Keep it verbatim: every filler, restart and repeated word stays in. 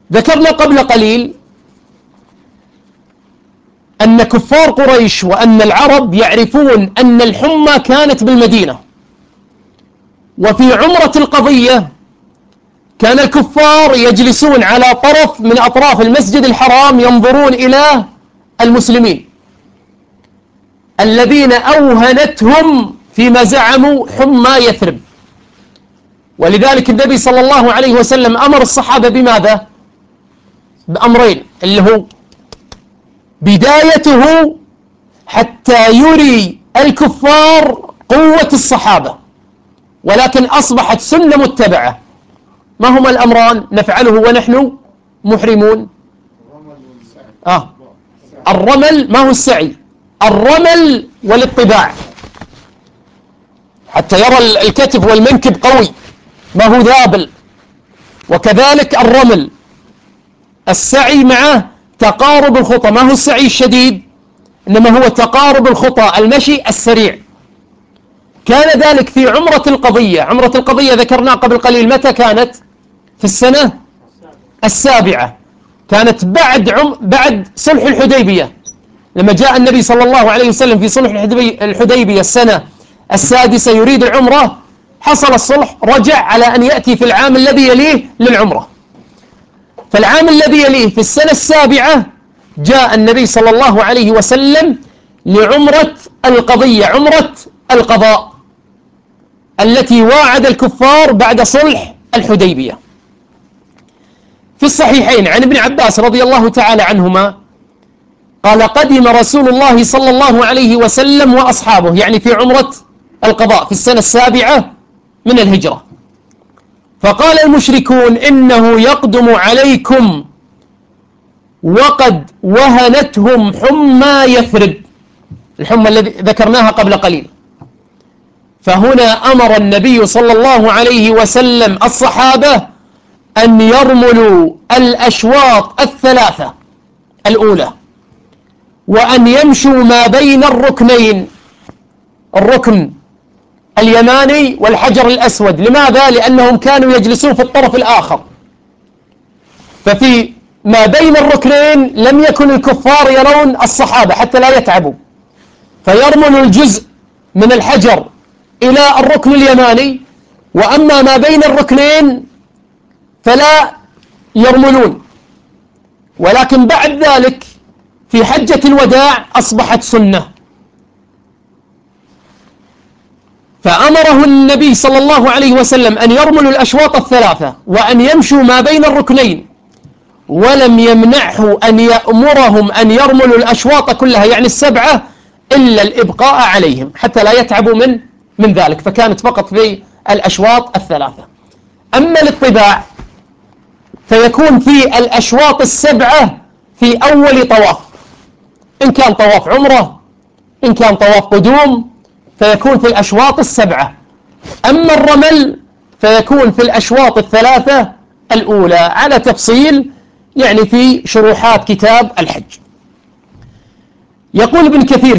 ذكرنا قبل قليل أن كفار قريش وأن العرب يعرفون أن الحمى كانت بالمدينة، وفي عمرة القضية كان الكفار يجلسون على طرف من أطراف المسجد الحرام ينظرون إلى المسلمين الذين أوهنتهم فيما زعموا حمى يثرب. ولذلك النبي صلى الله عليه وسلم أمر الصحابة بماذا؟ بأمرين، اللي هو بدايته حتى يري الكفار قوة الصحابة، ولكن أصبحت سنة متبعة. ما هما الأمران نفعله ونحن محرمون؟ آه الرمل، ما هو السعي، الرمل والاطباع حتى يرى الكتف والمنكب قوي ما هو ذابل، وكذلك الرمل السعي معه تقارب الخطى، ما هو السعي الشديد إنما هو تقارب الخطى، المشي السريع. كان ذلك في عمرة القضية. عمرة القضية ذكرناها قبل قليل، متى كانت؟ في السنة السابعة، كانت بعد عم بعد صلح الحديبية، لما جاء النبي صلى الله عليه وسلم في صلح الحديبية السنة السادسة يريد العمرة، حصل الصلح، رجع على أن يأتي في العام الذي يليه للعمرة. فالعام الذي يليه في السنة السابعة جاء النبي صلى الله عليه وسلم لعمرة القضية، عمرة القضاء التي واعد الكفار بعد صلح الحديبية. في الصحيحين عن ابن عباس رضي الله تعالى عنهما قال: قدم رسول الله صلى الله عليه وسلم وأصحابه، يعني في عمرة القضاء في السنة السابعة من الهجرة، فقال المشركون: إنه يقدم عليكم وقد وهنتهم حمى يثرب، الحمى الذي ذكرناها قبل قليل. فهنا أمر النبي صلى الله عليه وسلم الصحابة أن يرملوا الأشواط الثلاثة الأولى، وأن يمشوا ما بين الركنين، الركن اليماني والحجر الأسود. لماذا؟ لأنهم كانوا يجلسون في الطرف الآخر، ففي ما بين الركنين لم يكن الكفار يرون الصحابة حتى لا يتعبوا، فيرملوا الجزء من الحجر إلى الركن اليماني، وأما ما بين الركنين فلا يرملون. ولكن بعد ذلك في حجة الوداع أصبحت سنة، فأمره النبي صلى الله عليه وسلم أن يرملوا الأشواط الثلاثة وأن يمشوا ما بين الركنين، ولم يمنعه أن يأمرهم أن يرملوا الأشواط كلها يعني السبعة إلا الإبقاء عليهم حتى لا يتعبوا من من ذلك، فكانت فقط في الأشواط الثلاثة. أما الاطباع فيكون في الأشواط السبعة في أول طواف، إن كان طواف عمرة إن كان طواف قدوم فيكون في الأشواط السبعة. أما الرمل فيكون في الأشواط الثلاثة الأولى على تفصيل يعني في شروحات كتاب الحج. يقول ابن كثير